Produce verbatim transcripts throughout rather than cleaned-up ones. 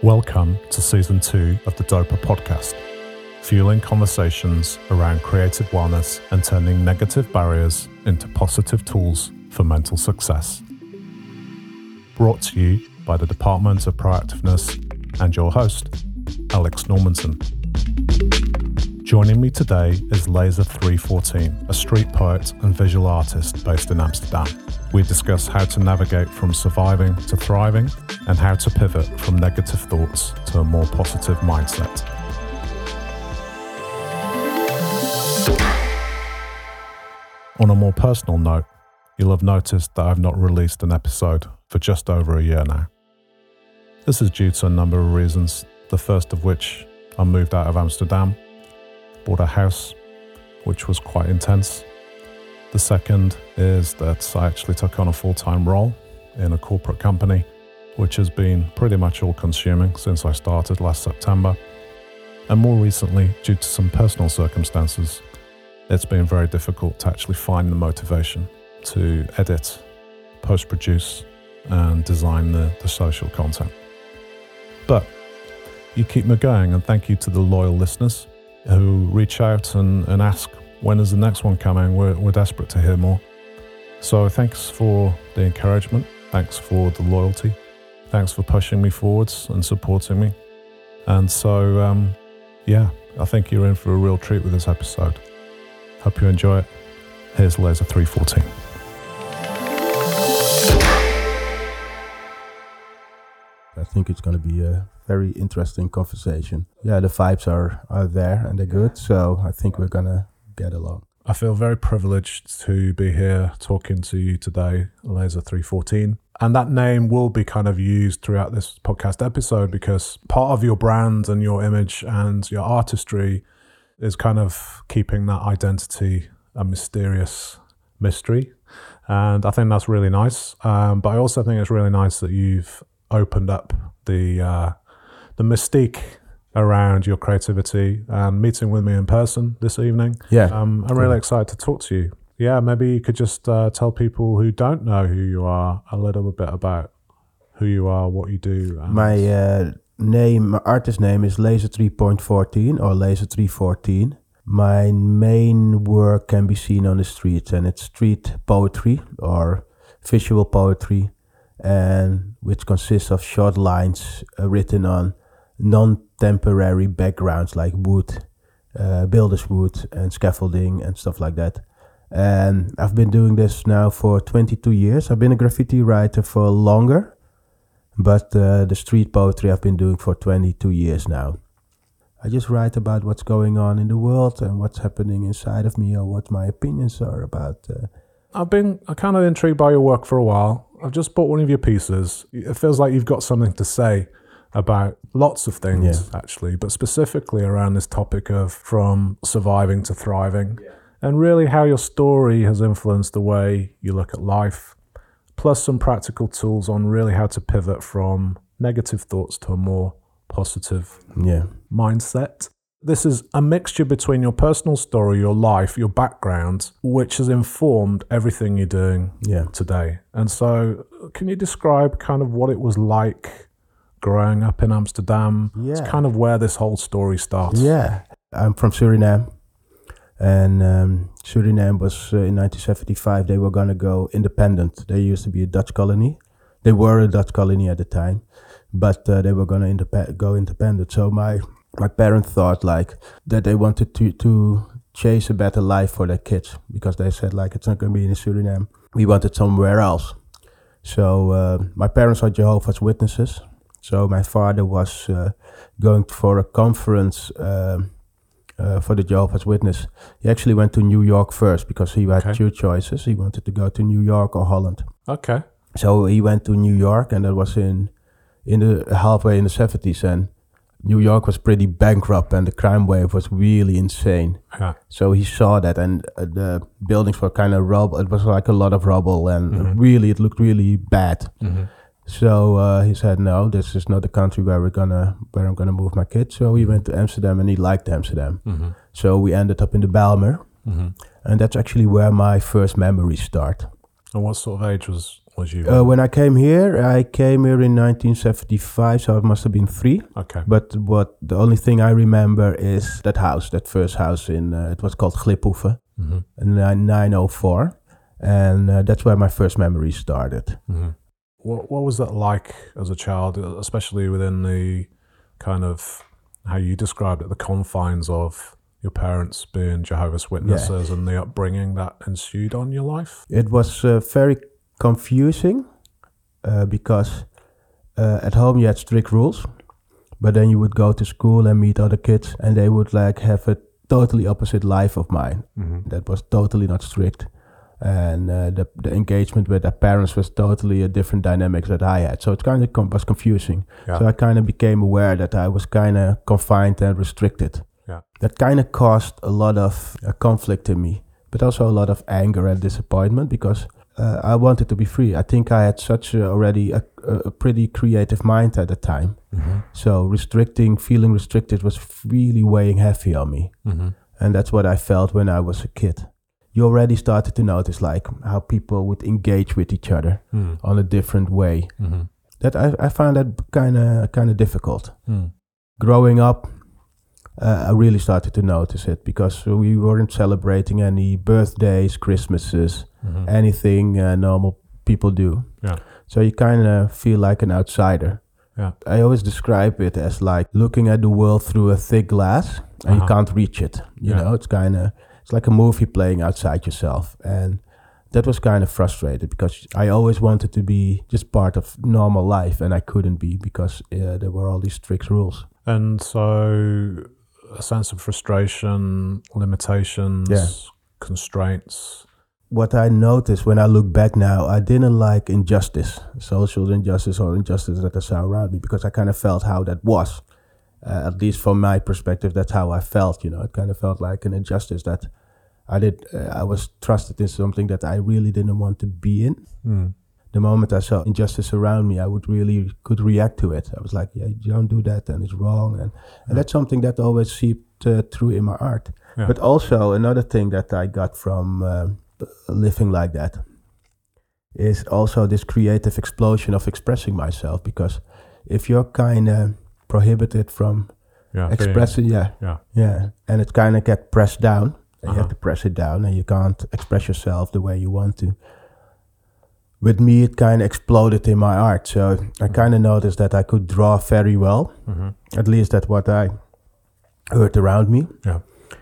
Welcome to Season two of the Dopa Podcast, fueling conversations around creative wellness and turning negative barriers into positive tools for mental success. Brought to you by the Department of Proactiveness and your host, Alex Normanson. Joining me today is Laser three fourteen, a street poet and visual artist based in Amsterdam. We discuss how to navigate from surviving to thriving and how to pivot from negative thoughts to a more positive mindset. On a more personal note, you'll have noticed that I've not released an episode for just over a year now. This is due to a number of reasons, the first of which I moved out of Amsterdam, bought a house, which was quite intense. The second is that I actually took on a full-time role in a corporate company, which has been pretty much all-consuming since I started last September. And more recently, due to some personal circumstances, it's been very difficult to actually find the motivation to edit, post-produce, and design the, the social content. But you keep me going, and thank you to the loyal listeners who reach out and, and ask, when is the next one coming? We're, we're desperate to hear more. So thanks for the encouragement. Thanks for the loyalty. Thanks for pushing me forwards and supporting me. And so, um, yeah, I think you're in for a real treat with this episode. Hope you enjoy it. Here's Laser three fourteen. I think it's going to be a very interesting conversation. Yeah, the vibes are, are there and they're good. So I think we're going to get along. I feel very privileged to be here talking to you today, Laser three fourteen. And that name will be kind of used throughout this podcast episode because part of your brand and your image and your artistry is kind of keeping that identity a mysterious mystery. And I think that's really nice. Um, but I also think it's really nice that you've opened up the uh, the mystique around your creativity and meeting with me in person this evening. Yeah. Um, I'm really excited to talk to you. Yeah, maybe you could just uh, tell people who don't know who you are a little bit about who you are, what you do. And my uh, name, my artist name is Laser three fourteen or Laser three fourteen. My main work can be seen on the streets, and it's street poetry or visual poetry, and which consists of short lines uh, written on non-temporary backgrounds like wood, uh, builder's wood and scaffolding and stuff like that. And I've been doing this now for twenty-two years. I've been a graffiti writer for longer, but uh, the street poetry I've been doing for twenty-two years now. I just write about what's going on in the world and what's happening inside of me or what my opinions are about. Uh, I've been kind of intrigued by your work for a while. I've just bought one of your pieces. It feels like you've got something to say about lots of things, yeah. actually, but specifically around this topic of from surviving to thriving, yeah. and really how your story has influenced the way you look at life, plus some practical tools on really how to pivot from negative thoughts to a more positive yeah. mindset. This is a mixture between your personal story, your life, your background, which has informed everything you're doing yeah. today. And so can you describe kind of what it was like growing up in Amsterdam? Yeah. It's kind of where this whole story starts. Yeah, I'm from Suriname. And um, Suriname was uh, in nineteen seventy-five, they were going to go independent. They used to be a Dutch colony. They were a Dutch colony at the time, but uh, they were going to indep- go independent. So my my parents thought like that they wanted to, to chase a better life for their kids because they said like it's not going to be in Suriname. We wanted somewhere else. So uh, my parents are Jehovah's Witnesses. So my father was uh, going for a conference uh, uh, for the Jehovah's Witness. He actually went to New York first because he had okay. two choices. He wanted to go to New York or Holland. Okay. So he went to New York, and that was in in the halfway in the seventies, and New York was pretty bankrupt, and the crime wave was really insane. Yeah. So he saw that, and uh, the buildings were kind of rubble. It was like a lot of rubble, and mm-hmm. really, it looked really bad. Mm-hmm. So uh, he said, "No, this is not the country where we're gonna, where I'm gonna move my kids." So we went to Amsterdam, and he liked Amsterdam. Mm-hmm. So we ended up in the Bijlmer, mm-hmm. and that's actually where my first memories start. And what sort of age was, was you? Uh, when I came here, I came here in nineteen seventy-five, so it must have been three. Okay. But what the only thing I remember is that house, that first house in, uh, it was called Gliphoeven, mm-hmm. in nine oh four. And uh, that's where my first memories started. Mm-hmm. What, what was that like as a child, especially within the kind of, how you described it, the confines of your parents being Jehovah's Witnesses yeah. and the upbringing that ensued on your life? It was uh, very confusing uh, because uh, at home you had strict rules, but then you would go to school and meet other kids and they would like have a totally opposite life of mine. Mm-hmm. That was totally not strict. And uh, the, the engagement with their parents was totally a different dynamics that I had. So it kind of com- was confusing. Yeah. So I kind of became aware that I was kind of confined and restricted. Yeah. That kind of caused a lot of uh, conflict in me, but also a lot of anger and disappointment because uh, I wanted to be free. I think I had such a, already a, a pretty creative mind at the time. Mm-hmm. So restricting, feeling restricted was really weighing heavy on me. Mm-hmm. And that's what I felt when I was a kid. You already started to notice like how people would engage with each other mm. on a different way. Mm-hmm. That I, I found that kind of kind of difficult. Mm. Growing up, uh, I really started to notice it because we weren't celebrating any birthdays, Christmases, mm-hmm. anything uh, normal people do. Yeah. So you kind of feel like an outsider. Yeah. I always describe it as like looking at the world through a thick glass and uh-huh. you can't reach it. You yeah. know, it's kind of... It's like a movie playing outside yourself. And that was kind of frustrated because I always wanted to be just part of normal life and I couldn't be because uh, there were all these strict rules. And so a sense of frustration, limitations, yeah. constraints. What I noticed when I look back now, I didn't like injustice, social injustice or injustice that I saw around me because I kind of felt how that was. Uh, at least from my perspective, that's how I felt. You know, it kind of felt like an injustice that I did. Uh, I was trusted in something that I really didn't want to be in. Mm. The moment I saw injustice around me, I would really could react to it. I was like, "Yeah, you don't do that, and it's wrong." And and yeah. that's something that always seeped uh, through in my art. Yeah. But also another thing that I got from um, living like that is also this creative explosion of expressing myself. Because if you're kind of prohibited from yeah, expressing, yeah, yeah, yeah, and it kind of get pressed down, and uh-huh. you have to press it down, and you can't express yourself the way you want to. With me, it kind of exploded in my art, so mm-hmm. I kind of noticed that I could draw very well, mm-hmm. at least that's what I heard around me. Yeah,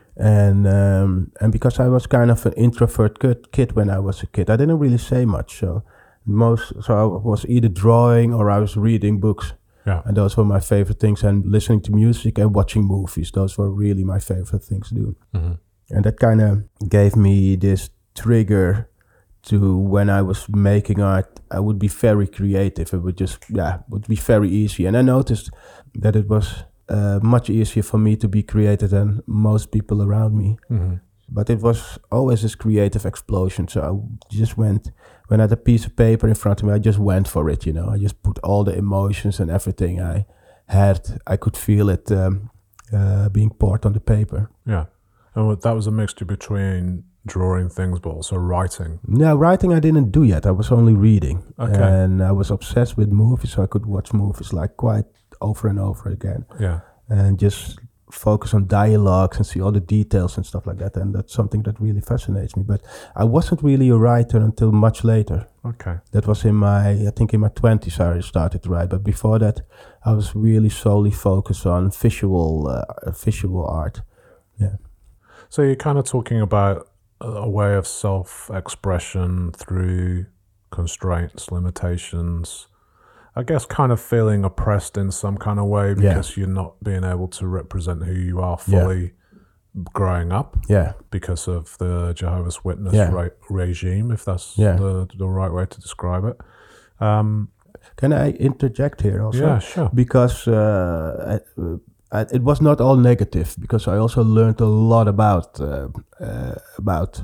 and um, and because I was kind of an introvert kid when I was a kid, I didn't really say much, so most, so I was either drawing or I was reading books. Yeah. And those were my favorite things, and listening to music and watching movies. Those were really my favorite things to do. Mm-hmm. And that kind of gave me this trigger to when I was making art, I would be very creative. It would just, yeah, would be very easy. And I noticed that it was uh, much easier for me to be creative than most people around me. Mm-hmm. But it was always this creative explosion. So I just went, when I had a piece of paper in front of me, I just went for it, you know. I just put all the emotions and everything I had. I could feel it um, uh, being poured on the paper. Yeah. And that was a mixture between drawing things but also writing. No, writing I didn't do yet. I was only reading. Okay. And I was obsessed with movies, so I could watch movies like quite over and over again. Yeah. And just focus on dialogues and see all the details and stuff like that, and that's something that really fascinates me. But I wasn't really a writer until much later. Okay. That was in my, I think in my twenties I started to write, but before that I was really solely focused on visual uh, visual art. Yeah. So you're kind of talking about a way of self-expression through constraints, limitations, I guess kind of feeling oppressed in some kind of way because yeah. you're not being able to represent who you are fully yeah. growing up yeah. because of the Jehovah's Witness yeah. re- regime, if that's yeah. the, the right way to describe it. Um, Can I interject here also? Yeah, sure. Because uh, I, I, it was not all negative, because I also learned a lot about uh, uh, about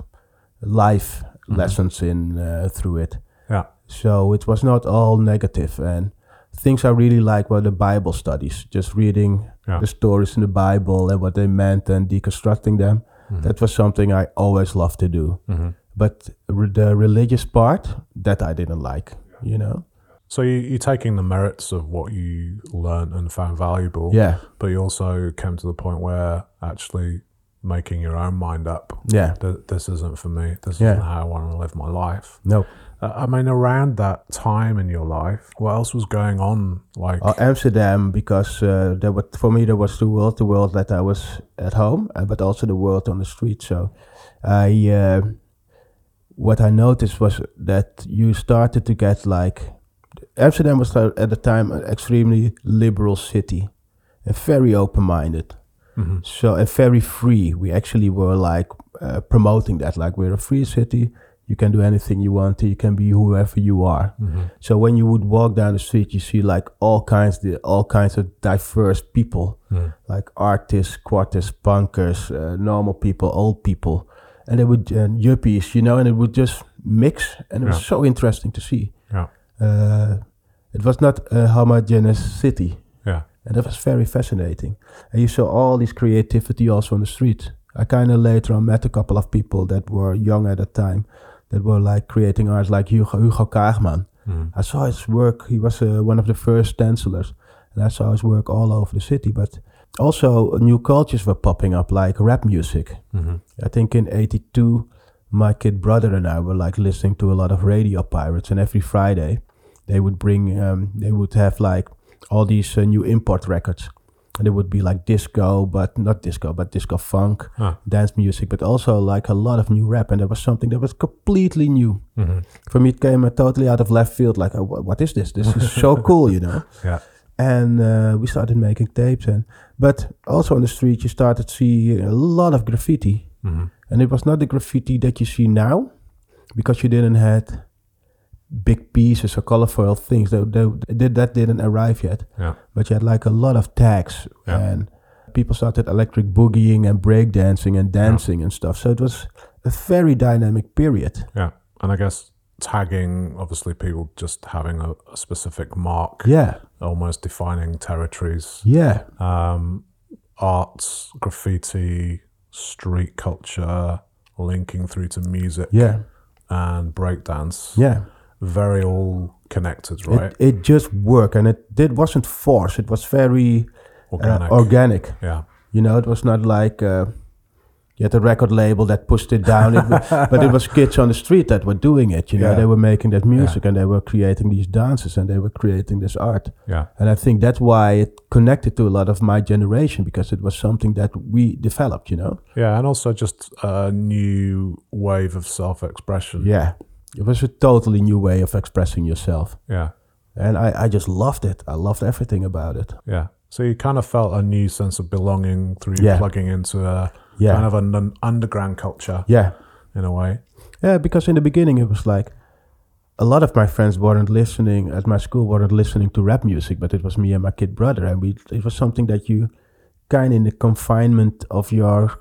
life mm-hmm. lessons in uh, through it. Yeah. So it was not all negative, and things I really like were the Bible studies, just reading yeah. the stories in the Bible and what they meant and deconstructing them. Mm-hmm. That was something I always loved to do. Mm-hmm. But re- the religious part, that I didn't like, you know. So you, you're taking the merits of what you learned and found valuable, Yeah, but you also came to the point where actually making your own mind up. yeah, Th- this isn't for me. This Yeah. isn't how I want to live my life. no. Uh, I mean, around that time in your life, what else was going on? Like, Uh, Amsterdam, because uh, there was, for me there was two worlds: the world that I was at home, uh, but also the world on the street. So, I uh, what I noticed was that you started to get like Amsterdam was uh, at the time an extremely liberal city, and very open-minded. mhm, So and very free. We actually were like uh, promoting that, like we're a free city. You can do anything you want to. You can be whoever you are. mhm, So when you would walk down the street, you see like all kinds, the all kinds of diverse people, mhm, like artists, quartists, punkers, uh, normal people, old people, and they would uh, yuppies, you know, and it would just mix, and it was Yeah. so interesting to see. yeah, Uh, it was not a homogeneous city, yeah, and that was very fascinating. And you saw all this creativity also on the street. I kind of later on met a couple of people that were young at that time, that were like creating art, like Hugo, Hugo Kaagman. mhm, I saw his work. He was uh, one of the first stencilers, and I saw his work all over the city. But also new cultures were popping up, like rap music. mhm, I think in eighty-two, my kid brother and I were like listening to a lot of Radio Pirates, and every Friday they would bring, um, they would have like all these uh, new import records. And it would be like disco, but not disco, but disco funk, ah, dance music, but also like a lot of new rap. And there was something that was completely new. mhm, For me, it came uh, totally out of left field. Like, oh, wha- what is this? This is so cool, you know. yeah, And uh, we started making tapes, and but also on the street, you started to see a lot of graffiti, mhm, and it was not the graffiti that you see now, because you didn't had big pieces or colorful things. That that, that didn't arrive yet. yeah, But you had like a lot of tags, Yeah. and people started electric boogieing and breakdancing and dancing and stuff. So it was a very dynamic period. yeah. And I guess tagging, obviously, people just having a, a specific mark, Yeah, almost defining territories. yeah, Um, arts, graffiti, street culture, linking through to music yeah, and breakdance. yeah. Very all connected, right? It, it just worked, and it did wasn't forced. It was very Organic. uh, organic. yeah, You know, it was not like uh, you had a record label that pushed it down, it, wa- but it was kids on the street that were doing it. You know, Yeah. they were making that music, and they were creating these dances, and they were creating this art. yeah, And I think that's why it connected to a lot of my generation, because it was something that we developed. You know, yeah. And also just a new wave of self-expression. yeah, it was a totally new way of expressing yourself, yeah, and I, I just loved it. I loved everything about it. yeah. So you kind of felt a new sense of belonging through Yeah. plugging into a Yeah, kind of an un- underground culture yeah. in a way. Yeah, because in the beginning it was like a lot of my friends weren't listening at my school weren't listening to rap music, but it was me and my kid brother, and we it was something that you kind of in the confinement of your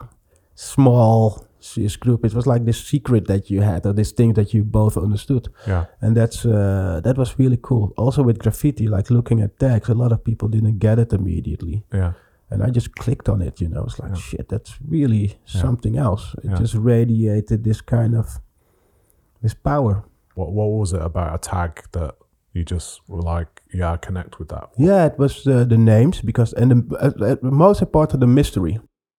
small s- group. It was like this secret that you had, or this thing that you both understood, Yeah, and that's uh, that was really cool. Also with graffiti, like looking at tags, a lot of people didn't get it immediately. yeah, And I just clicked on it, you know. It's like, Yeah. shit, that's really something else. It Yeah. just radiated this kind of, this power. What what was it about a tag that you just were like, yeah, I connect with that? Yeah, it was uh, the names, because, and the uh, uh, most important, the mystery.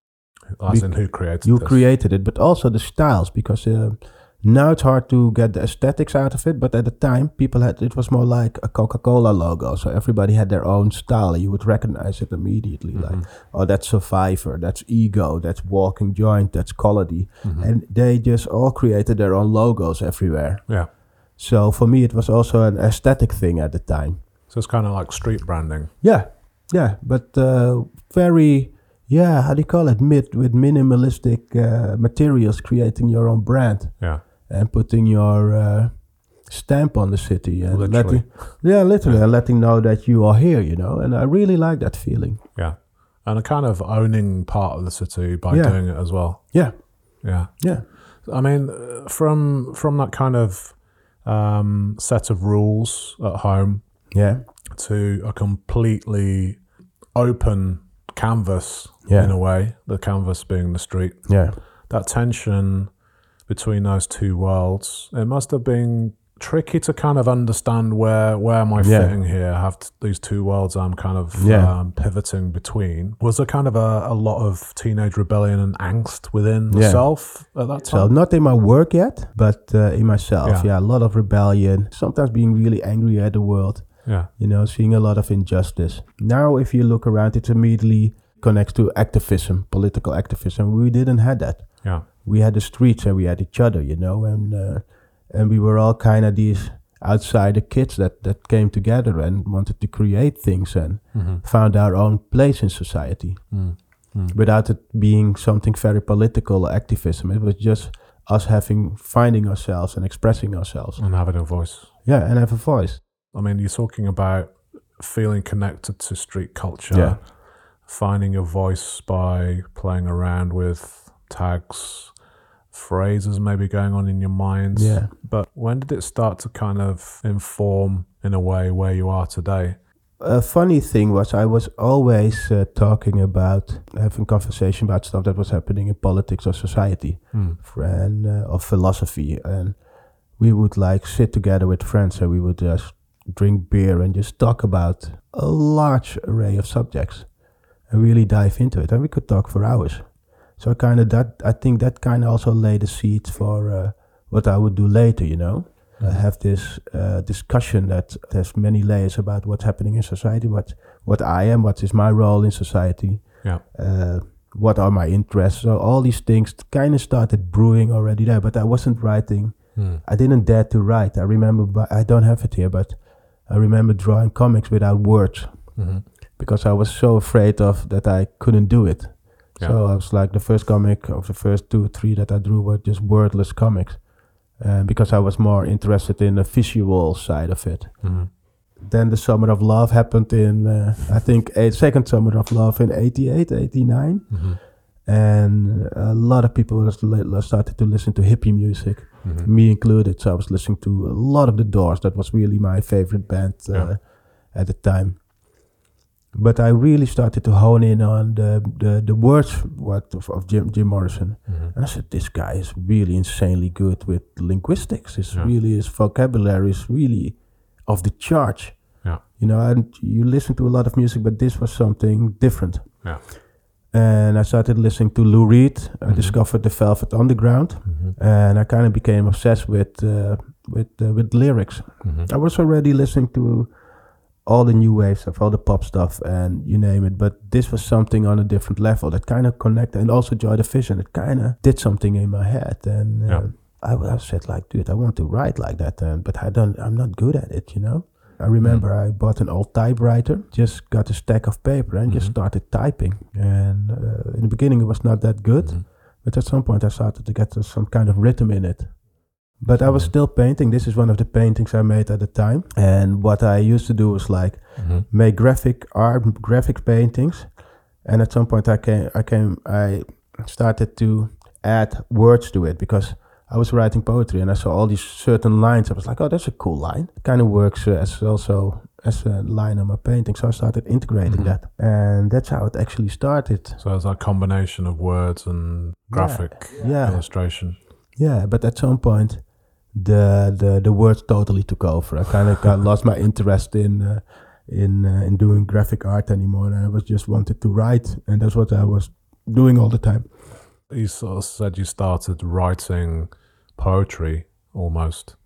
As Be- in who created You this? created it, but also the styles, because uh, now it's hard to get the aesthetics out of it, but at the time, people had, it was more like a Coca-Cola logo, so everybody had their own style. You would recognize it immediately, Mhm. like, oh, that's Survivor, that's Ego, that's Walking Joint, that's Colody. Mhm. And they just all created their own logos everywhere. Yeah. So for me, it was also an aesthetic thing at the time. So it's kind of like street branding. Yeah, yeah, but uh, very, yeah, how do you call it? Mid, with minimalistic uh, materials, creating your own brand Yeah. and putting your uh, stamp on the city. And Literally. letting, yeah, literally, and letting know that you are here, you know. And I really like that feeling. Yeah. And a kind of owning part of the city by Yeah. doing it as well. Yeah, Yeah. yeah, I mean, uh, from from that kind of um, set of rules at home yeah, to a completely open canvas Yeah. in a way, the canvas being the street, yeah, that tension between those two worlds, it must have been tricky to kind of understand where where am I Yeah. fitting here. I have t- these two worlds I'm kind of Yeah. um, pivoting between. Was there kind of a, a lot of teenage rebellion and angst within the Yeah. self at that So time? not in my work yet, but uh, in myself. Yeah. Yeah. a lot of rebellion. Sometimes being really angry at the world. Yeah. You know, seeing a lot of injustice. Now, if you look around, it immediately connects to activism, political activism. We didn't have that. Yeah. We had the streets and we had each other, you know, and uh, and we were all kind of these outsider kids that, that came together and wanted to create things and Mm-hmm. found our own place in society Mm. Mm. without it being something very political activism. It was just us having, finding ourselves and expressing ourselves. And having a voice. Yeah, and have a voice. I mean, you're talking about feeling connected to street culture, Yeah. finding your voice by playing around with tags, phrases maybe going on in your mind. Yeah. But when did it start to kind of inform, in a way, where you are today? A funny thing was I was always uh, talking about, having conversation about stuff that was happening in politics or society Mm. and uh, of philosophy. And we would like sit together with friends and we would just drink beer and just talk about a large array of subjects and really dive into it. And we could talk for hours. So kind of that, I think that kind of also laid the seeds for uh, what I would do later, you know. Uh, have this uh, discussion that there's many layers about what's happening in society, what what I am, what is my role in society, Yeah. uh, what are my interests. So all these things kind of started brewing already there, but I wasn't writing. Mm. I didn't dare to write. I remember, but I don't have it here, but I remember drawing comics without words Mm-hmm. because I was so afraid of that I couldn't do it. Yeah. So I was like, the first comic of the first two, three that I drew were just wordless comics. Uh, because I was more interested in the visual side of it. Mm-hmm. Then the Summer of Love happened in, uh, I think, a second Summer of Love in eighty-eight, eighty-nine. Mm-hmm. And a lot of people was li- started to listen to hippie music, Mm-hmm. me included. So I was listening to a lot of The Doors. That was really my favorite band uh, Yeah. at the time. But I really started to hone in on the the, the words what of, of Jim, Jim Morrison. Mm-hmm. And I said, this guy is really insanely good with linguistics. It's Yeah. really, his vocabulary is really off the charts. Yeah. You know, and you listen to a lot of music, but this was something different. Yeah. And I started listening to Lou Reed. I Mhm. discovered the Velvet Underground. Mm-hmm. And I kind of became obsessed with uh, with uh, with lyrics. Mm-hmm. I was already listening to all the new wave stuff, all the pop stuff, and you name it. But this was something on a different level that kind of connected, and also Joy Division. It kind of did something in my head, and uh, Yeah. I, I said like, dude, I want to write like that, uh, but I don't. I'm not good at it, you know. I remember I bought an old typewriter, just got a stack of paper, and just Mhm. started typing. And uh, in the beginning, it was not that good, Mhm. but at some point, I started to get uh, some kind of rhythm in it. But I was Mhm. still painting. This is one of the paintings I made at the time. And what I used to do was like Mm-hmm. make graphic art, graphic paintings. And at some point I came, I came, I started to add words to it because I was writing poetry and I saw all these certain lines. I was like, oh, that's a cool line. It kind of works uh, as also as a line on my painting. So I started integrating Mhm. that. And that's how it actually started. So there's that combination of words and graphic Yeah. illustration. Yeah, but at some point, the the the words totally took over. I kind of got lost my interest in uh, in uh, in doing graphic art anymore. And I was just wanted to write, and that's what I was doing all the time. You sort of said you started writing poetry almost,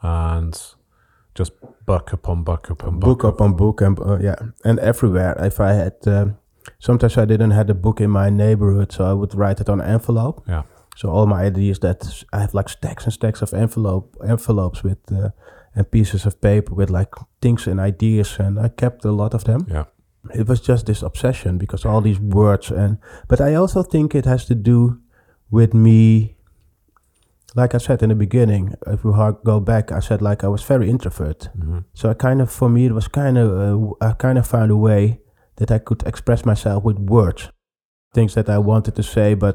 and just book upon book upon book. Book up on book, and uh, yeah, and everywhere. If I had, um, sometimes I didn't have a book in my neighborhood, so I would write it on an envelope. Yeah. So all my ideas that I have like stacks and stacks of envelope envelopes with uh, and pieces of paper with like things and ideas, and I kept a lot of them. Yeah. It was just this obsession because all these words, and but I also think it has to do with me. Like I said in the beginning, if we hard go back, I said like I was very introvert. Mm-hmm. So I kind of, for me, it was kind of, uh, I kind of found a way that I could express myself with words, things that I wanted to say but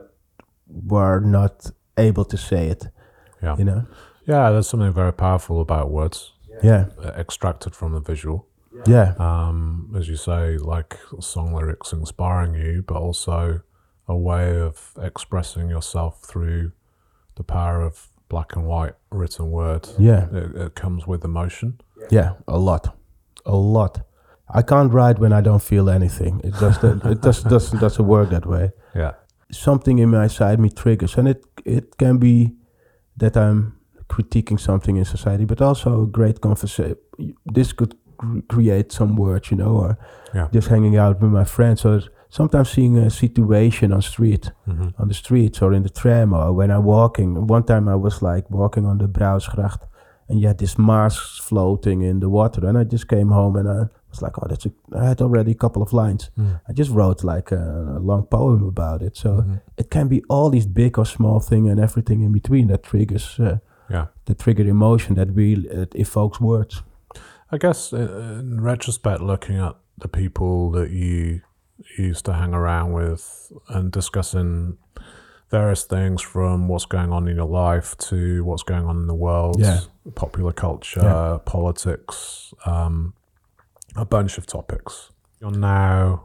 were not able to say it. Yeah. You know. Yeah, there's something very powerful about words, Yeah. uh, extracted from the visual. Yeah. Um, as you say, like song lyrics inspiring you, but also a way of expressing yourself through the power of black and white written word. Yeah. It, it comes with emotion. Yeah, a lot. A lot. I can't write when I don't feel anything. It just it just doesn't doesn't work that way. Yeah. Something in my side me triggers, and it it can be that I'm critiquing something in society, but also a great conversation. This could cr- create some words, you know, or Yeah. just hanging out with my friends. So sometimes seeing a situation on street, Mm-hmm. on the streets or in the tram, or when I'm walking. One time I was like walking on the Brouwersgracht, and you had this Mars floating in the water, and I just came home and I was like, oh, that's a, I had already a couple of lines. Mm. I just wrote like a, a long poem about it. So Mm-hmm. it can be all these big or small thing and everything in between that triggers, uh, Yeah. that trigger emotion, that we it evokes words. I guess in, in retrospect, looking at the people that you used to hang around with and discussing various things from what's going on in your life to what's going on in the world, Yeah. popular culture, Yeah. politics, um, a bunch of topics. You're now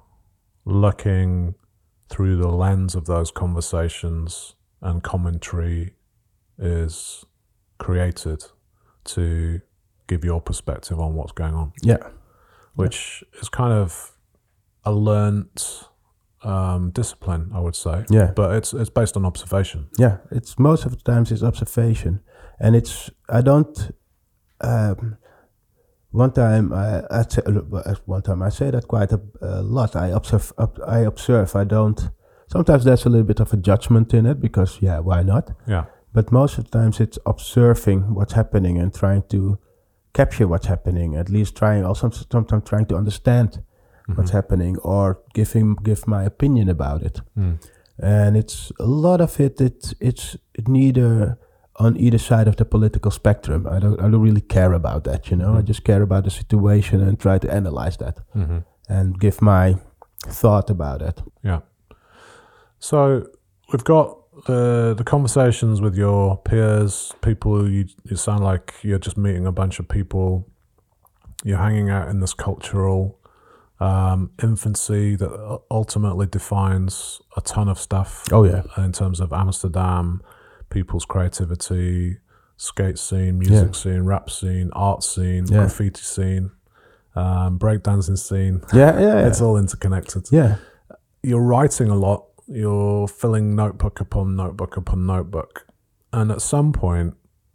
looking through the lens of those conversations, and commentary is created to give your perspective on what's going on, Yeah, which is kind of a learnt um, discipline, I would say. yeah, But it's it's based on observation. yeah. It's most of the times it's observation, and it's I don't. Um, one time I, I say, one time I say that quite a, a lot. I observe. Ob, I observe. I don't. Sometimes there's a little bit of a judgment in it because yeah, why not? Yeah. But most of the times it's observing what's happening and trying to capture what's happening. At least trying, also sometimes trying to understand Mm-hmm. what's happening or give him give my opinion about it. Mm. And it's a lot of it. It it's neither on either side of the political spectrum. I don't I don't really care about that. You know, Mm-hmm. I just care about the situation and try to analyze that Mm-hmm. and give my thought about it. Yeah. So we've got the the conversations with your peers, people who you, you sound like you're just meeting a bunch of people. You're hanging out in this cultural um, infancy that u- ultimately defines a ton of stuff. Oh yeah, In terms of Amsterdam, people's creativity, skate scene, music Yeah. scene, rap scene, art scene, Yeah. graffiti scene, um, breakdancing scene. yeah, yeah, yeah. It's all interconnected. yeah. You're writing a lot. You're filling notebook upon notebook upon notebook. And at some point,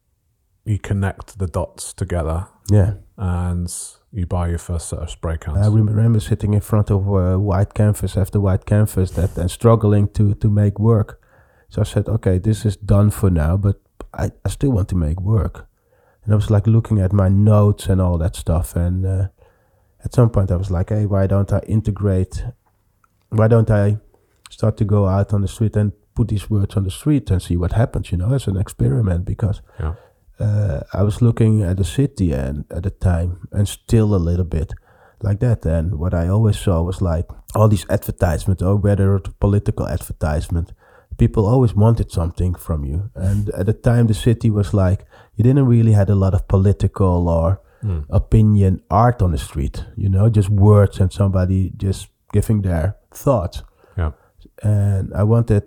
you connect the dots together Yeah, and you buy your first set of spray cans. I rem- remember sitting in front of a white canvas after white canvas that and struggling to to make work. So I said, okay, this is done for now, but I, I still want to make work. And I was like looking at my notes and all that stuff. And uh, at some point I was like, hey, why don't I integrate? Why don't I start to go out on the street and put these words on the street and see what happens, you know, as an experiment? Because Yeah. uh, I was looking at the city and at the time, and still a little bit like that. And what I always saw was like all these advertisements, or whether it's political advertisement, people always wanted something from you. And at the time, the city was like you didn't really had a lot of political or Mm. opinion art on the street, you know, just words and somebody just giving their thoughts. Yeah. And I wanted,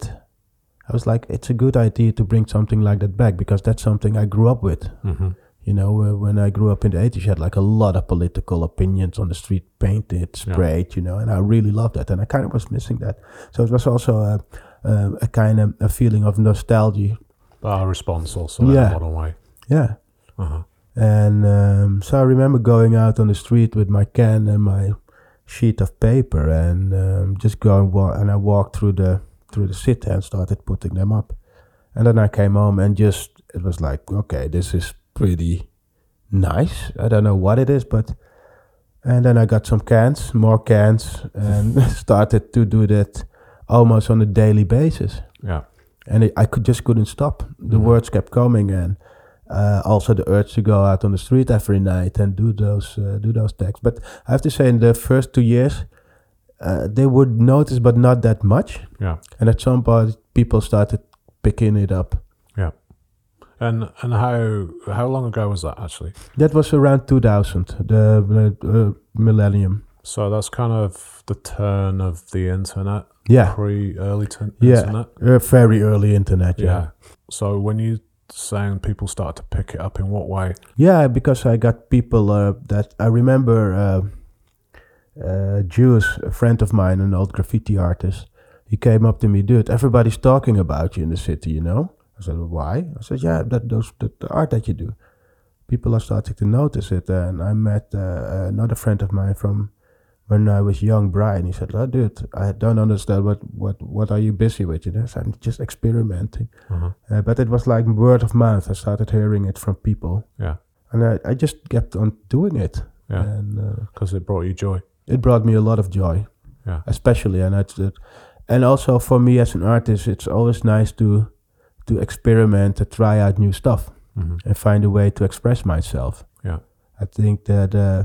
I was like, it's a good idea to bring something like that back, because that's something I grew up with. Mm-hmm. You know, uh, when I grew up in the eighties, you had like a lot of political opinions on the street, painted, sprayed, you know, and I really loved that. And I kind of was missing that. So it was also a, a, a kind of a feeling of nostalgia. But a response also in Yeah. a modern way. Yeah. Uh-huh. And um, so I remember going out on the street with my can and my sheet of paper and um, just going wa- and I walked through the through the city and started putting them up. And then I came home and just it was like, okay, this is pretty nice. I don't know what it is, but and then I got some cans, more cans, and started to do that almost on a daily basis. Yeah. And it, I could just couldn't stop. The Mhm. words kept coming, and uh, also the urge to go out on the street every night and do those uh, do those texts. But I have to say, in the first two years, uh, they would notice, but not that much. Yeah. And at some point, people started picking it up. Yeah. And and how how long ago was that actually? That was around two thousand, the uh, uh, millennium. So that's kind of the turn of the internet. Yeah. Pre-early t- yeah. internet? Uh, very early internet, yeah. Yeah. So when you saying people started to pick it up, in what way? Yeah, because I got people uh, that I remember. Uh, uh, Jewish, a friend of mine, an old graffiti artist. He came up to me, dude. Everybody's talking about you in the city, you know. I said, well, why? I said, yeah, that those that, the art that you do. People are starting to notice it. And I met uh, another friend of mine from when I was young, Brian. He said, oh, dude, I don't understand what what what are you busy with? You know, so I'm just experimenting. Uh-huh. Uh, but it was like word of mouth. I started hearing it from people. Yeah. And I, I just kept on doing it. Yeah. And because uh, it brought you joy. It brought me a lot of joy. Yeah. Especially, and it's it, and also for me as an artist, it's always nice to to experiment, to try out new stuff, mm-hmm. and find a way to express myself. Yeah. I think that uh,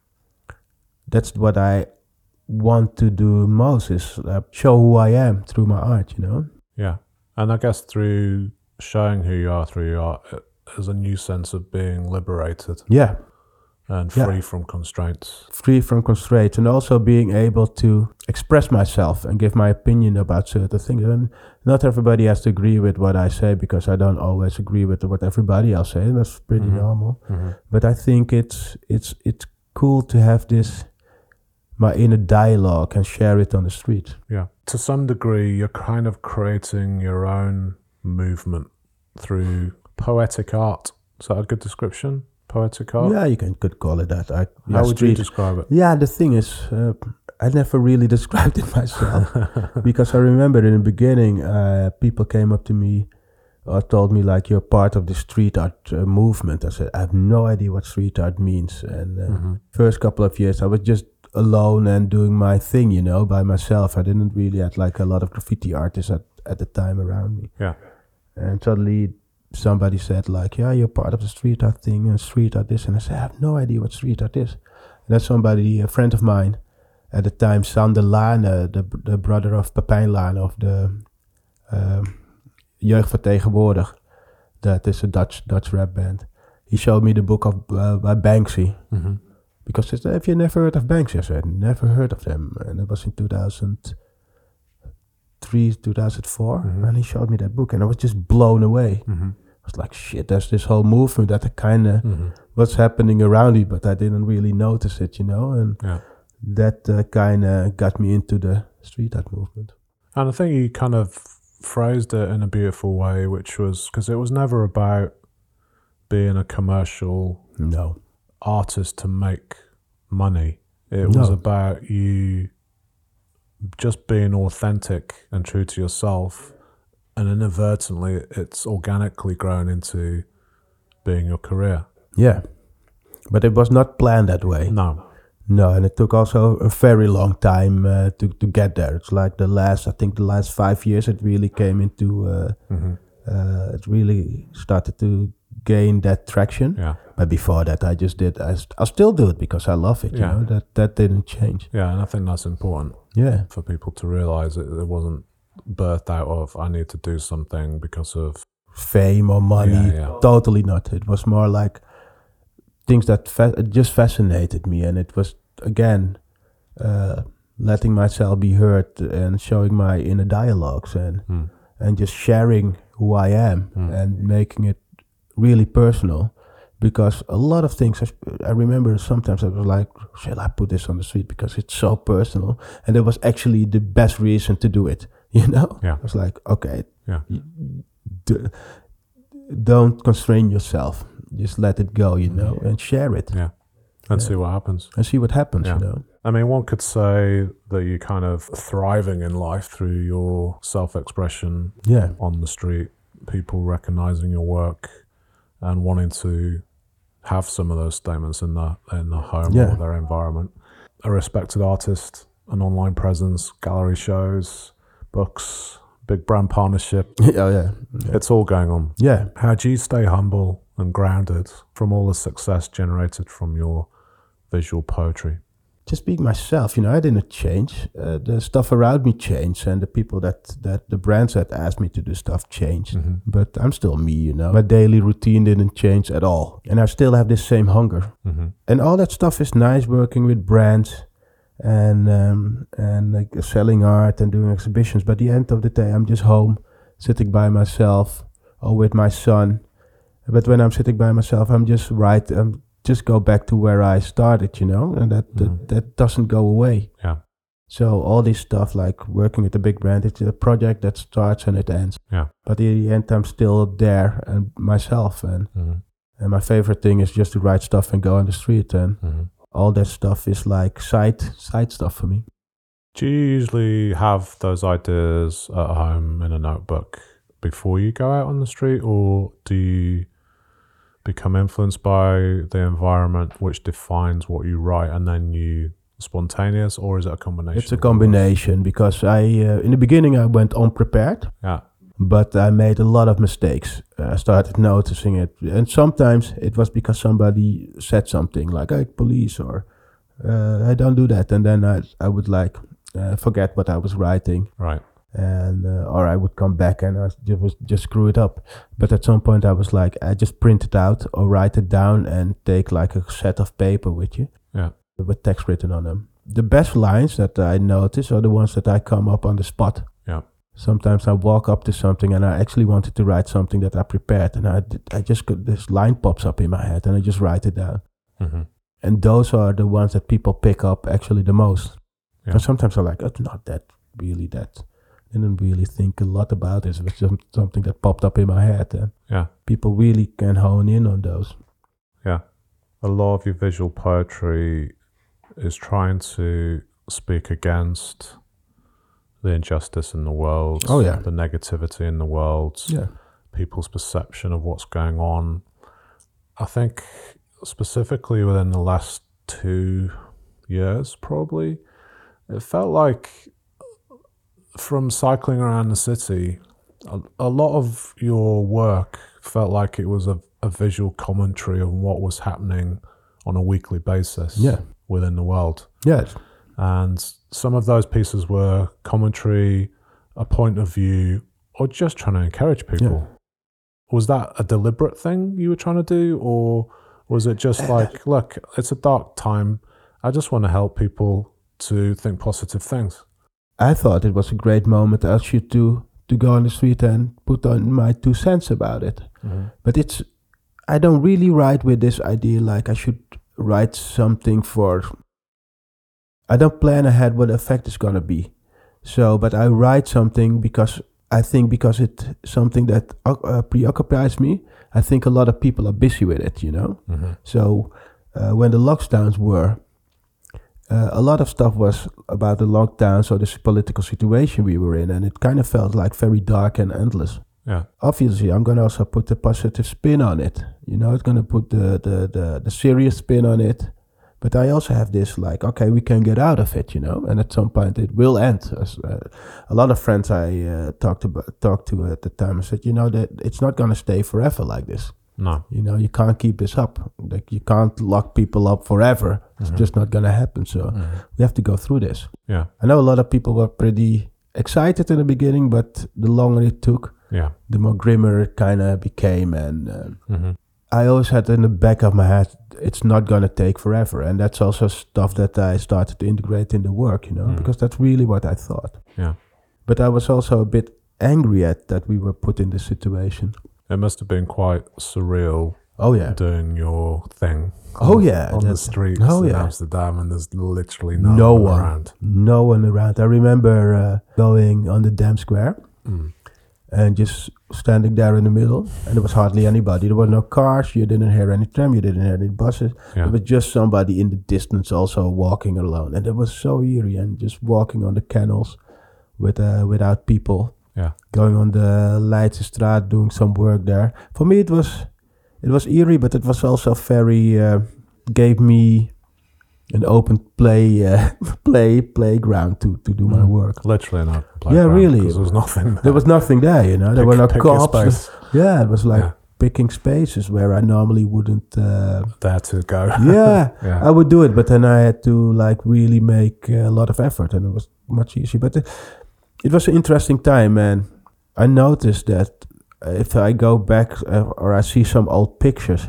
that's what I want to do most, is uh, show who I am through my art, you know? Yeah. And I guess through showing who you are through your art, there's a new sense of being liberated. Yeah. And free yeah. from constraints. Free from constraints, and also being able to express myself and give my opinion about certain things. And not everybody has to agree with what I say, because I don't always agree with what everybody else says, and that's pretty mm-hmm. normal. Mm-hmm. But I think it's it's it's cool to have this, my inner dialogue, and share it on the street. Yeah. To some degree, you're kind of creating your own movement through poetic art. Is that a good description? Poetic art? Yeah, you can could call it that. I, How yeah, would street. you describe it? Yeah, the thing is, uh, I never really described it myself. Because I remember in the beginning, uh, people came up to me or told me, like, you're part of the street art uh, movement. I said, I have no idea what street art means. And uh, mm-hmm. first couple of years, I was just alone and doing my thing, you know, by myself. I didn't really have like a lot of graffiti artists at, at the time around me. Yeah. And suddenly somebody said, like, yeah, you're part of the street art thing and street art this. And I said, I have no idea what street art is. And then somebody, a friend of mine at the time, Sander Lane, the, the brother of Pepijn Lane of the um, Jeugdvertegenwoordig, that is a Dutch Dutch rap band. He showed me the book of uh, by Banksy. Mm-hmm. Because he said, have you never heard of Banksy? I said, never heard of them. And it was in two thousand three, two thousand four. Mm-hmm. And he showed me that book, and I was just blown away. Mm-hmm. I was like, shit, there's this whole movement that kind of mm-hmm. was happening around me, but I didn't really notice it, you know? And yeah. that uh, kind of got me into the street art movement. And I think you kind of phrased it in a beautiful way, which was, because it was never about being a commercial no. artist to make money. It no. was about you just being authentic and true to yourself, and inadvertently it's organically grown into being your career. Yeah, but it was not planned that way. No. No, and it took also a very long time uh, to, to get there. It's like the last, I think the last five years it really came into, uh, mm-hmm. uh, it really started to gain that traction. Yeah. But before that, I just did, I, st- I still do it because I love it, you yeah. know, that, that didn't change. Yeah, and I think that's important. Yeah. For people to realize it, it wasn't birthed out of, I need to do something because of fame or money. Yeah, yeah. Totally not. It was more like things that fa- just fascinated me, and it was, again, uh, letting myself be heard and showing my inner dialogues and mm. and just sharing who I am mm. and making it really personal. Because a lot of things, I, I remember sometimes I was like, shall I put this on the street because it's so personal? And it was actually the best reason to do it, you know? Yeah. I was like, okay, yeah. d- don't constrain yourself. Just let it go, you know, and share it. Yeah. And yeah. see what happens. And see what happens, yeah. you know. I mean, one could say that you're kind of thriving in life through your self-expression yeah. on the street, people recognizing your work and wanting to have some of those statements in the in the home yeah. or their environment. A respected artist, an online presence, gallery shows, books, big brand partnership. yeah, yeah, yeah. It's all going on. Yeah. How do you stay humble and grounded from all the success generated from your visual poetry? Just being myself, you know, I didn't change. Uh, the stuff around me changed, and the people that, that the brands that asked me to do stuff changed. Mm-hmm. But I'm still me, you know. My daily routine didn't change at all. And I still have this same hunger. Mm-hmm. And all that stuff is nice, working with brands and um, and like selling art and doing exhibitions. But at the end of the day, I'm just home, sitting by myself or with my son. But when I'm sitting by myself, I'm just right. I'm just go back to where I started, you know, and that mm. that, that doesn't go away. Yeah. So all this stuff, like working with a big brand, it's a project that starts and it ends. Yeah. But in the end, I'm still there and myself, and mm. and my favorite thing is just to write stuff and go on the street, and mm. all that stuff is like side side stuff for me. Do you usually have those ideas at home in a notebook before you go out on the street, or do you become influenced by the environment which defines what you write, and then you spontaneous, or is it a combination? It's a combination, because I uh, in the beginning I went unprepared. Yeah. But I made a lot of mistakes. Uh, I started noticing it, and sometimes it was because somebody said something like "hey, police" or uh, "I don't do that," and then I I would like uh, forget what I was writing. Right. And uh, or I would come back and I just was just screw it up. But at some point I was like, I just print it out or write it down and take like a set of paper with you. Yeah. With text written on them. The best lines that I notice are the ones that I come up on the spot. Yeah. Sometimes I walk up to something and I actually wanted to write something that I prepared, and I did, I just got this line pops up in my head and I just write it down. Mm-hmm. And those are the ones that people pick up actually the most. Yeah. And sometimes I'm like, it's not that really that. I didn't really think a lot about it. It was just something that popped up in my head. And yeah. People really can hone in on those. Yeah. A lot of your visual poetry is trying to speak against the injustice in the world, oh, yeah. the negativity in the world, yeah. people's perception of what's going on. I think specifically within the last two years, probably, it felt like from cycling around the city, a, a lot of your work felt like it was a, a visual commentary on what was happening on a weekly basis yeah. within the world. Yes. And some of those pieces were commentary, a point of view, or just trying to encourage people. Yeah. Was that a deliberate thing you were trying to do, or was it just like, look, it's a dark time, I just want to help people to think positive things? I thought it was a great moment actually to, to go on the street and put on my two cents about it. Mm-hmm. But it's, I don't really write with this idea like I should write something for, I don't plan ahead what the effect is going to be. So, but I write something because I think because it's something that uh, preoccupies me. I think a lot of people are busy with it, you know. Mm-hmm. So uh, when the lockdowns were, uh, a lot of stuff was about the lockdowns or this political situation we were in, and it kind of felt like very dark and endless. Yeah. Obviously, I'm going to also put the positive spin on it. You know, it's going to put the, the, the, the serious spin on it. But I also have this like, okay, we can get out of it, you know, and at some point it will end. As, uh, a lot of friends I uh, talked about, talked to at the time, I said, you know, that it's not going to stay forever like this. No. You know, you can't keep this up. Like, you can't lock people up forever. It's mm-hmm. just not going to happen. So mm-hmm. we have to go through this. Yeah. I know a lot of people were pretty excited in the beginning, but the longer it took, yeah, the more grimmer it kind of became. And uh, mm-hmm. I always had in the back of my head, it's not going to take forever. And that's also stuff that I started to integrate in the work, you know, mm. because that's really what I thought. Yeah. But I was also a bit angry at that we were put in this situation. It must have been quite surreal. Oh, yeah. Doing your thing. Oh, yeah. On the streets oh, in yeah. Amsterdam, and there's literally no, no one, one around. No one around. I remember uh, going on the Dam Square. Mm. And just standing there in the middle, and there was hardly anybody. There were no cars, you didn't hear any tram, you didn't hear any buses. Yeah. There was just somebody in the distance also walking alone. And it was so eerie, and just walking on the canals with uh, without people. Yeah. Going on the Leidsestraat, doing some work there. For me it was it was eerie, but it was also very, uh, gave me an open play uh, play playground to, to do mm. my work. Literally an open playground. Yeah, really. Because there was nothing there. There was nothing there, you know. There pick, were no pick cops. Yeah, it was like yeah. picking spaces where I normally wouldn't... Uh, Dare to go. yeah, yeah, I would do it, but then I had to like really make a lot of effort, and it was much easier. But it, it was an interesting time, and I noticed that if I go back uh, or I see some old pictures,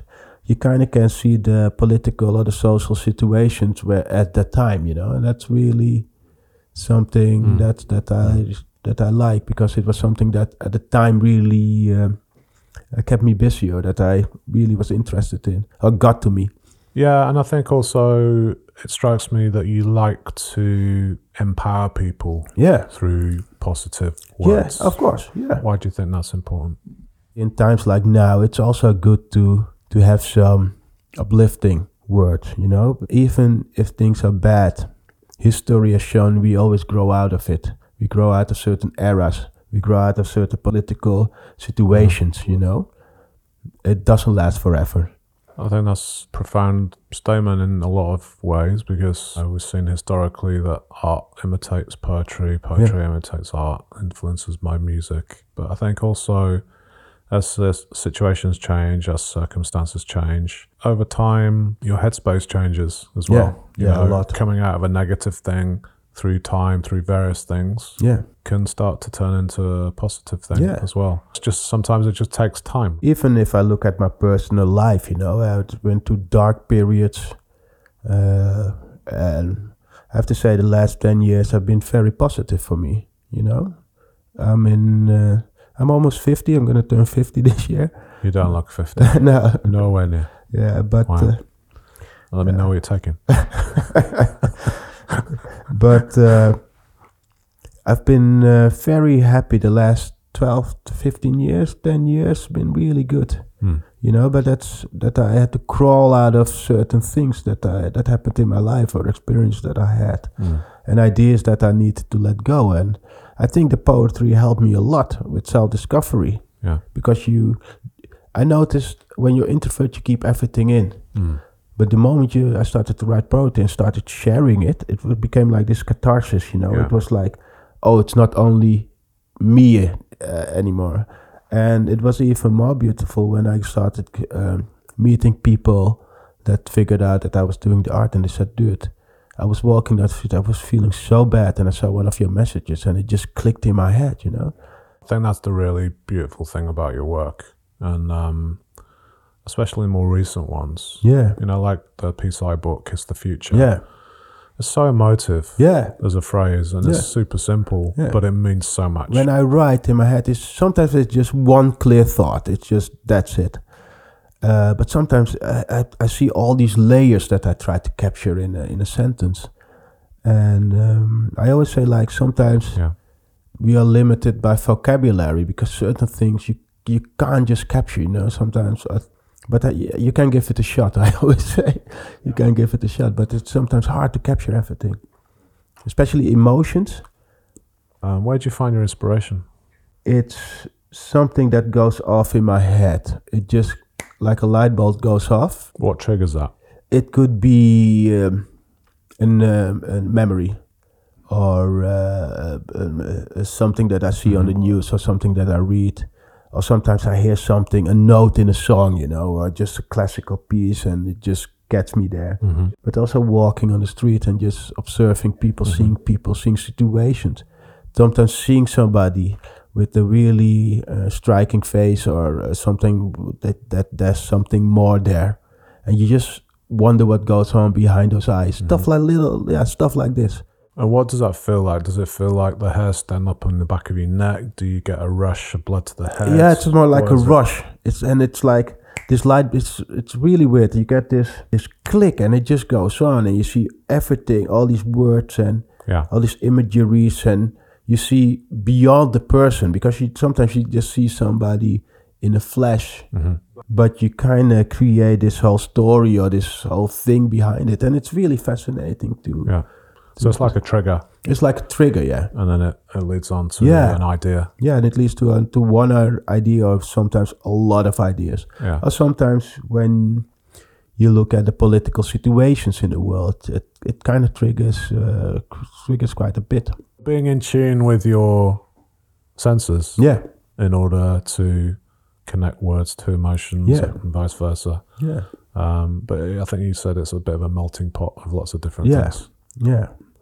you kind of can see the political or the social situations where at that time, you know, and that's really something mm. that that I that I like, because it was something that at the time really um, kept me busy, or that I really was interested in, or got to me. Yeah, and I think also it strikes me that you like to empower people yeah. through positive words. Yeah, of course, yeah. Why do you think that's important? In times like now, it's also good to, to have some uplifting words, you know? Even if things are bad, history has shown we always grow out of it. We grow out of certain eras. We grow out of certain political situations, mm. you know? It doesn't last forever. I think that's a profound statement in a lot of ways, because uh, we've seen historically that art imitates poetry, poetry yeah. imitates art, influences my music. But I think also as the situations change, as circumstances change, over time your headspace changes as well. Yeah, yeah, you know, a lot. Coming out of a negative thing through time, through various things, yeah. can start to turn into a positive thing yeah. as well. It's just sometimes it just takes time. Even if I look at my personal life, you know, I went through dark periods, uh, and I have to say the last ten years have been very positive for me. You know, I'm in, uh, I'm almost fifty. I'm going to turn fifty this year. You don't look fifty. No, nowhere near. Yeah, but wow. uh, well, let me uh, know what you're taking. But uh, I've been uh, very happy the last twelve to fifteen years, ten years, been really good. Mm. You know, but that's that I had to crawl out of certain things that I, that happened in my life, or experience that I had, mm. and ideas that I needed to let go. And I think the poetry helped me a lot with self-discovery. Yeah. Because you, I noticed when you're introvert, you keep everything in. Mm. But the moment you, I started to write poetry and started sharing it, it became like this catharsis, you know. Yeah. It was like, oh, it's not only me uh, anymore. And it was even more beautiful when I started um, meeting people that figured out that I was doing the art, and they said, dude, I was walking that street, I was feeling so bad, and I saw one of your messages, and it just clicked in my head, you know. I think that's the really beautiful thing about your work. And um especially more recent ones. Yeah. You know, like the piece I bought, Kiss the Future. Yeah. It's so emotive. Yeah. As a phrase, and yeah. it's super simple, yeah. but it means so much. When I write in my head, it's sometimes it's just one clear thought. It's just, that's it. Uh, but sometimes I, I, I see all these layers that I try to capture in a, in a sentence. And um, I always say, like, sometimes yeah. we are limited by vocabulary, because certain things you, you can't just capture, you know, sometimes... I, But uh, you can give it a shot, I always say. You can give it a shot, but it's sometimes hard to capture everything. Especially emotions. Um, where do you find your inspiration? It's something that goes off in my head. It just, like a light bulb goes off. What triggers that? It could be um, an, um, a memory, or uh, uh, something that I see mm-hmm. on the news, or something that I read. Or sometimes I hear something, a note in a song, you know, or just a classical piece, and it just gets me there. Mm-hmm. But also walking on the street and just observing people, mm-hmm. seeing people, seeing situations. Sometimes seeing somebody with a really uh, striking face, or uh, something that, that there's something more there. And you just wonder what goes on behind those eyes. Mm-hmm. Stuff like little, yeah, stuff like this. And what does that feel like? Does it feel like the hair stand up on the back of your neck? Do you get a rush of blood to the head? Yeah, it's more like what a rush. It? It's and it's like this light. It's it's really weird. You get this this click, and it just goes on, and you see everything, all these words and yeah. all these imageries, and you see beyond the person, because you sometimes you just see somebody in a flash, mm-hmm. but you kind of create this whole story or this whole thing behind it, and it's really fascinating to. Yeah. So it's like a trigger. It's like a trigger, yeah. And then it, it leads on to yeah. an idea. Yeah, and it leads to uh, to one idea, or sometimes a lot of ideas. Yeah. Or sometimes when you look at the political situations in the world, it, it kind of triggers uh, triggers quite a bit. Being in tune with your senses. Yeah. In order to connect words to emotions yeah. and vice versa. Yeah. Um, but I think you said it's a bit of a melting pot of lots of different yeah. things. Yeah.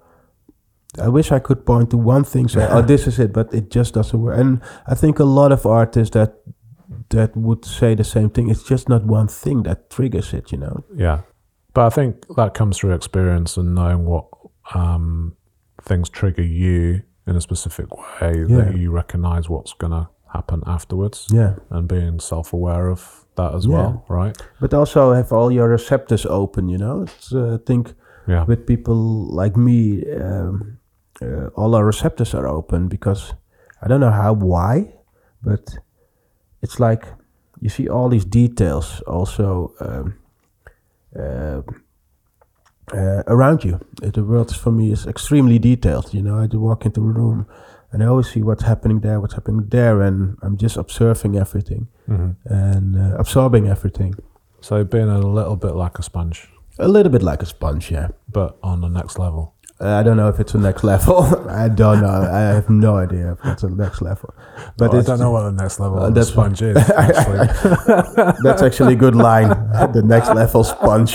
I wish I could point to one thing, say, oh, this is it, but it just doesn't work. And I think a lot of artists that that would say the same thing. It's just not one thing that triggers it, you know. Yeah, but I think that comes through experience and knowing what um, things trigger you in a specific way, Yeah. that you recognize what's going to happen afterwards. Yeah. And being self-aware of that as Yeah. well, right? But also have all your receptors open, you know. It's, uh, I think Yeah. with people like me, um, uh, all our receptors are open because I don't know how, why, but it's like you see all these details also um, uh, uh, around you. Uh, The world for me is extremely detailed. You know, I do walk into a room and I always see what's happening there, what's happening there, and I'm just observing everything Mm-hmm. and uh, absorbing everything. So being a little bit like a sponge, A little bit like a sponge, yeah. but on the next level. Uh, I don't know if it's the next level. I don't know. I have no idea if it's the next level. But Well, I it's, don't know what the next level Uh, of the that's sponge is. Actually. that's actually a good line. The next level sponge.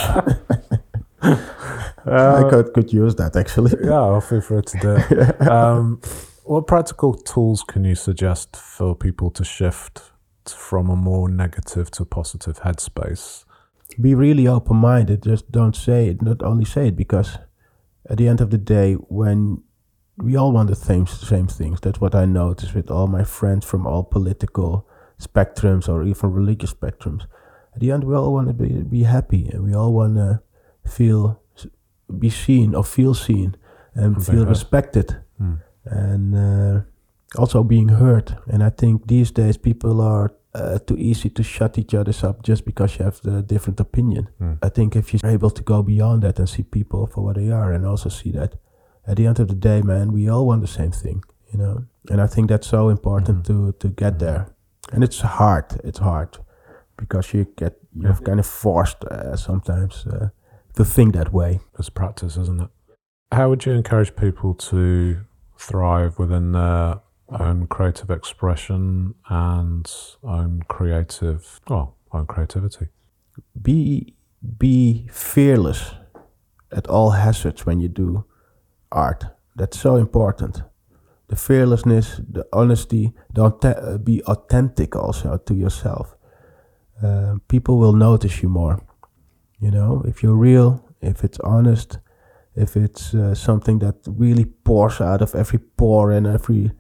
I could could use that actually. Yeah, I'll feel free to do it. Um, what practical tools can you suggest for people to shift from a more negative to positive headspace? Be really open-minded. Just don't say it. Not only say it because at the end of the day, when we all want the same same things. That's what I notice with all my friends from all political spectrums or even religious spectrums. At the end, we all want to be be happy and we all want to feel be seen or feel seen and And feel heard. respected Hmm. and uh, also being heard. And I think these days people are uh, too easy to shut each other up just because you have the different opinion. Hmm. I think if you're able to go beyond that and see people for what they are and also see that at the end of the day, man, we all want the same thing, you know? And I think that's so important Mhm. to, to get there. And it's hard, it's hard because you get, you're Yeah. kind of forced uh, sometimes uh, to think that way. It's practice, isn't it? How would you encourage people to thrive within their own creative expression and own creative, well, own creativity? Be be fearless at all hazards when you do art. That's so important. The fearlessness, the honesty, the authe- uh, be authentic also to yourself. Uh, people will notice you more. You know, if you're real, if it's honest, if it's uh, something that really pours out of every pore and every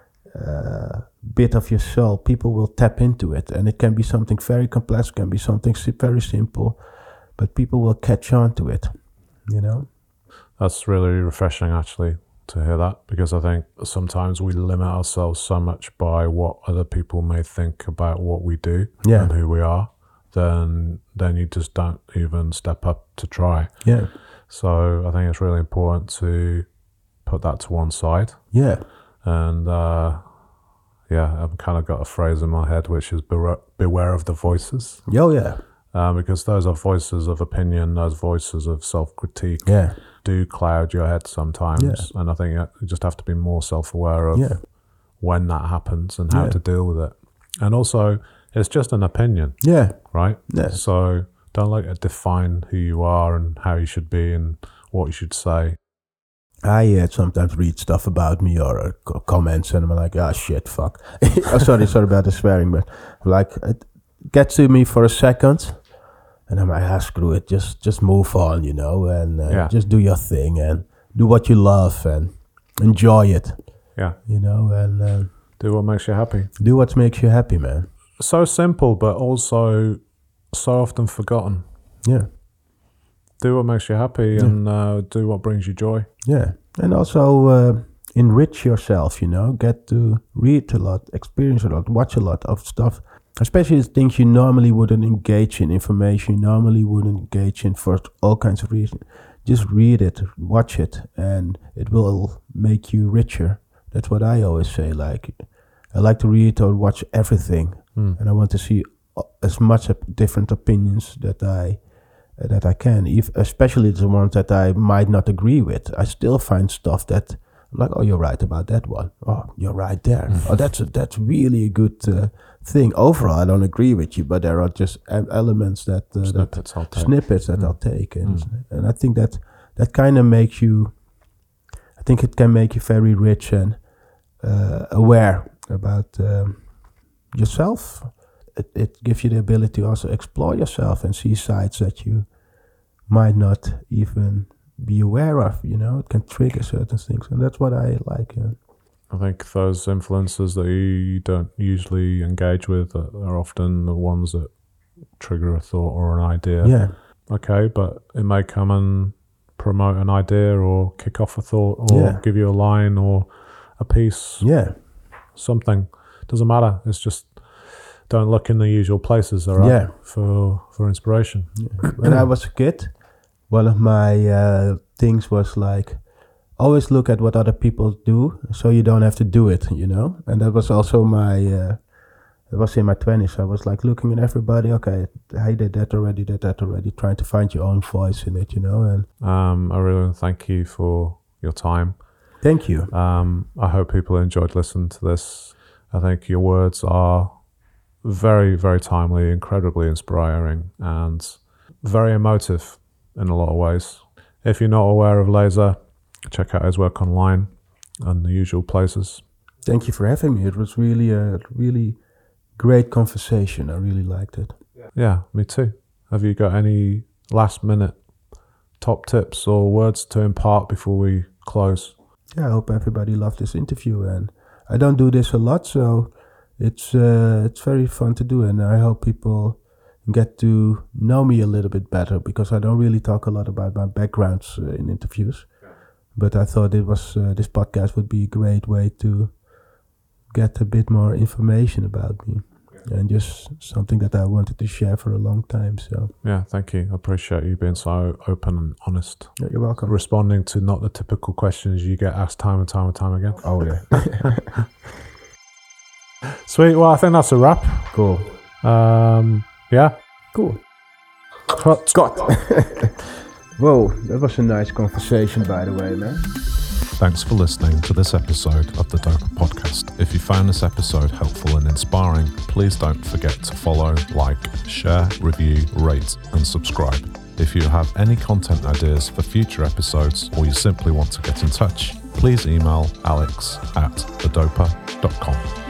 uh, bit of your soul, people will tap into it. And it can be something very complex, can be something si- very simple, but people will catch on to it, you know? That's really refreshing, actually, to hear that, because I think sometimes we limit ourselves so much by what other people may think about what we do Yeah. and who we are, then then you just don't even step up to try. Yeah. So I think it's really important to put that to one side. Yeah. And uh, yeah, I've kind of got a phrase in my head, which is beware, beware of the voices. Oh, yeah. Um, because those are voices of opinion, those voices of self-critique Yeah. do cloud your head sometimes. Yeah. And I think you just have to be more self-aware of Yeah. when that happens and how Yeah. to deal with it. And also, it's just an opinion, Yeah. right? Yeah. So don't let it define who you are and how you should be and what you should say. I uh, sometimes read stuff about me or uh, co- comments, and I'm like, ah, shit, fuck. oh, sorry, sorry about the swearing, but like, it gets to me for a second, and I'm like, ah, screw it, just just move on, you know, and uh, Yeah. just do your thing and do what you love and enjoy it, Yeah. you know, and uh, Do what makes you happy. do what makes you happy, man. So simple, but also so often forgotten. Yeah, Do what makes you happy and uh, do what brings you joy. yeah, and also uh, enrich yourself, you know, get to read a lot, experience a lot, watch a lot of stuff. Especially the things you normally wouldn't engage in, information you normally wouldn't engage in for all kinds of reasons. Just read it, watch it, and it will make you richer. That's what I always say. Like, I like to read or watch everything, Mm. and I want to see as much of different opinions that I that I can. If, especially the ones that I might not agree with, I still find stuff that I'm like, oh, you're right about that one. Oh, you're right there. Mm. Oh, that's a, that's really a good uh, thing. Overall, I don't agree with you, but there are just e- elements that uh, that Snippets I'll take. snippets that Mm. I'll take, and Mm. and I think that that kind of makes you. I think it can make you very rich and uh, aware about um, yourself. it, it gives you the ability to also explore yourself and see sides that you might not even be aware of, you know. It can trigger certain things, and that's what I like. Yeah. I think those influences that you don't usually engage with are often the ones that trigger a thought or an idea. Yeah. Okay, but it may come and promote an idea or kick off a thought or Yeah. give you a line or a piece. Yeah. Something. Doesn't matter. It's just don't look in the usual places, all right, Yeah. for, for inspiration. Yeah. When I was a kid, one of my uh, things was like, always look at what other people do so you don't have to do it, you know? And that was also my, uh, it was in my twenties. I was like looking at everybody, okay, I did that already, did that already, trying to find your own voice in it, you know? And Um, I really want to thank you for your time. thank you. Um, I hope people enjoyed listening to this. I think your words are very, very timely, incredibly inspiring, and very emotive in a lot of ways. If you're not aware of Laser, check out his work online and the usual places. Thank you for having me. It was really a really great conversation. I really liked it. Yeah, me too. Have you got any last minute top tips or words to impart before we close? Yeah, I hope everybody loved this interview, and I don't do this a lot, so it's uh, it's very fun to do, and I hope people get to know me a little bit better, because I don't really talk a lot about my backgrounds uh, in interviews. Yeah. But I thought it was uh, this podcast would be a great way to get a bit more information about me. Yeah. And just something that I wanted to share for a long time. So yeah, thank you. I appreciate you being so open and honest. Yeah, you're welcome. Responding to not the typical questions you get asked time and time and time again. Oh yeah. Sweet. Well, I think that's a wrap. Cool. Um, yeah. Cool. Scott. Scott. Whoa, that was a nice conversation, by the way, man. Thanks for listening to this episode of the Dopa Podcast. If you found this episode helpful and inspiring, please don't forget to follow, like, share, review, rate, and subscribe. If you have any content ideas for future episodes, or you simply want to get in touch, please email alex at the dopa dot com.